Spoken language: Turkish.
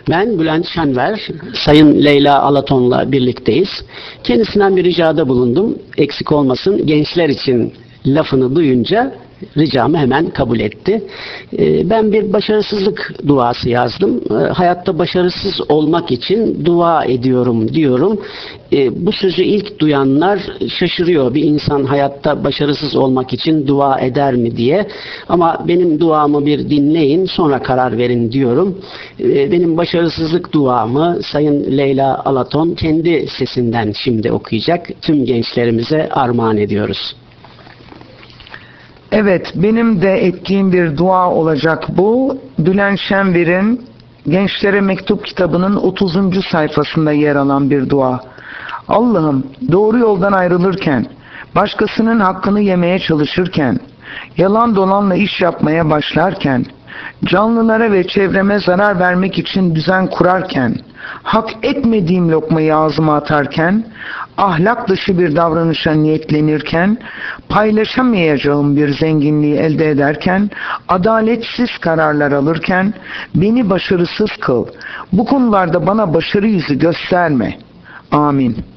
Ben Bülent Şenver, Sayın Leyla Alaton'la birlikteyiz. Kendisinden bir ricada bulundum. Eksik olmasın, gençler için lafını duyunca ricamı hemen kabul etti. Ben bir başarısızlık duası yazdım. Hayatta başarısız olmak için dua ediyorum diyorum. Bu sözü ilk duyanlar şaşırıyor. Bir insan hayatta başarısız olmak için dua eder mi diye. Ama benim duamı bir dinleyin, sonra karar verin diyorum. Benim başarısızlık duamı Sayın Leyla Alaton kendi sesinden şimdi okuyacak. Tüm gençlerimize armağan ediyoruz. Evet, benim de ettiğim bir dua olacak bu. Bülent Şenver'in Gençlere Mektup kitabının 30. sayfasında yer alan bir dua. Allah'ım, doğru yoldan ayrılırken, başkasının hakkını yemeye çalışırken, yalan dolanla iş yapmaya başlarken, canlılara ve çevreme zarar vermek için düzen kurarken, hak etmediğim lokmayı ağzıma atarken, ahlak dışı bir davranışa niyetlenirken, paylaşamayacağım bir zenginliği elde ederken, adaletsiz kararlar alırken, beni başarısız kıl. Bu konularda bana başarı yüzü gösterme. Amin.